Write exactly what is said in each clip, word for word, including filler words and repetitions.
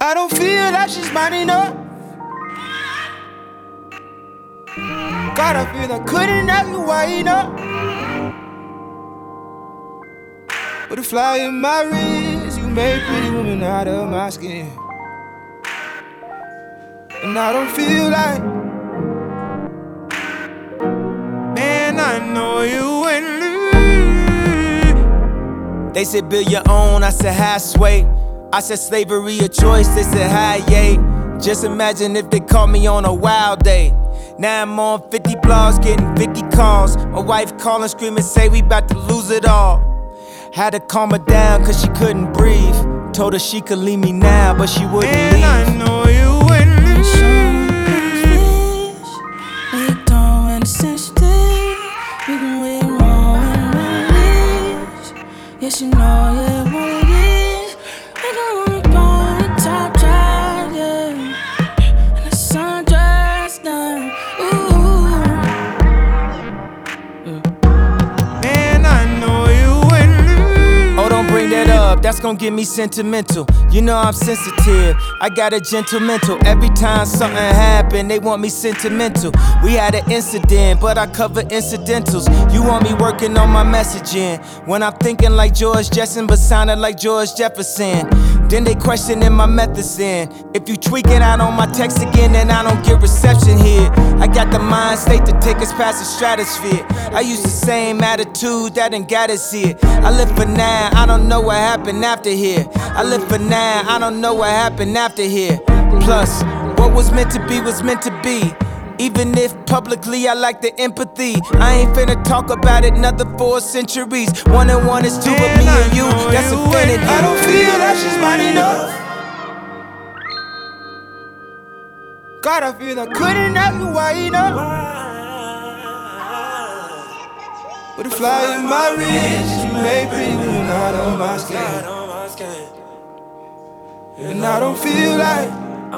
I don't feel like she's mine enough. God, I feel I couldn't have you wide up. But a fly in my wrist, you made pretty woman out of my skin. And I don't feel like, man, I know you wouldn't leave. They said build your own, I said halfway. I said slavery a choice, they said hi, yay. Just imagine if they caught me on a wild day. Now I'm on fifty blogs, getting fifty calls. My wife calling, screaming, say we bout to lose it all. Had to calm her down cause she couldn't breathe. Told her she could leave me now, but she wouldn't Man, leave. I know you wouldn't leave. We don't understand shit. We can wait more and release. Yes, you know, yeah, what it is. We don't wanna go on the top drive, yeah. And the sun dries down. Ooh. Man, I know you wouldn't leave. Oh, don't bring that up, that's gon' get me sentimental. You know I'm sensitive, I got a gentle mental. Every time something happen, they want me sentimental. We had an incident, but I cover incidentals. You want me working on my messaging when I'm thinking like George Jetson, but sounding like George Jefferson. Then they questioning my methods in. If you tweaking out on my text again, then I don't get reception here. I got the mind state to take us past the stratosphere. I use the same attitude that done got us here. I live for now, I don't know what happened after here. I live for now, I don't know what happened after here. Plus, what was meant to be was meant to be. Even if publicly I like the empathy, I ain't finna talk about it another four centuries. One and one is two, but me and you, that's infinity. I don't feel like she's mine enough. God, I feel I couldn't have you wide enough. But a fly in my wrist, you made pretty woman out of my skin. And I don't feel like,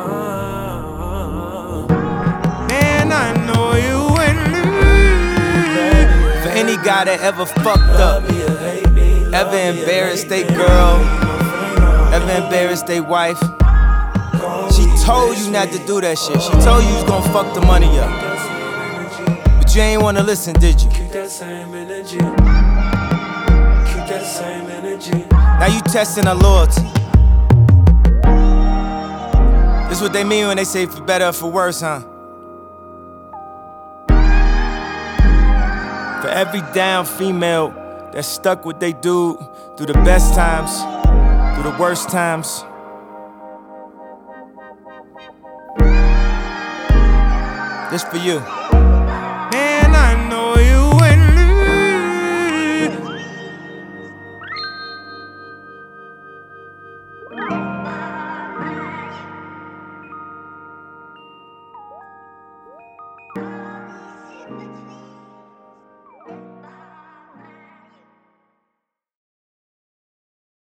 Man, I know you wouldn't leave. for any guy that ever fucked up, ever embarrassed they girl, ever embarrassed they wife, she told you not to do that shit. She told you you was gonna fuck the money up, but you ain't wanna listen, did you? Keep that same energy. Keep that same energy. Now you testing her loyalty. This what they mean when they say for better or for worse, huh? For every down female that stuck with they dude through the best times, through the worst times. This for you. Man, I know you wouldn't leave.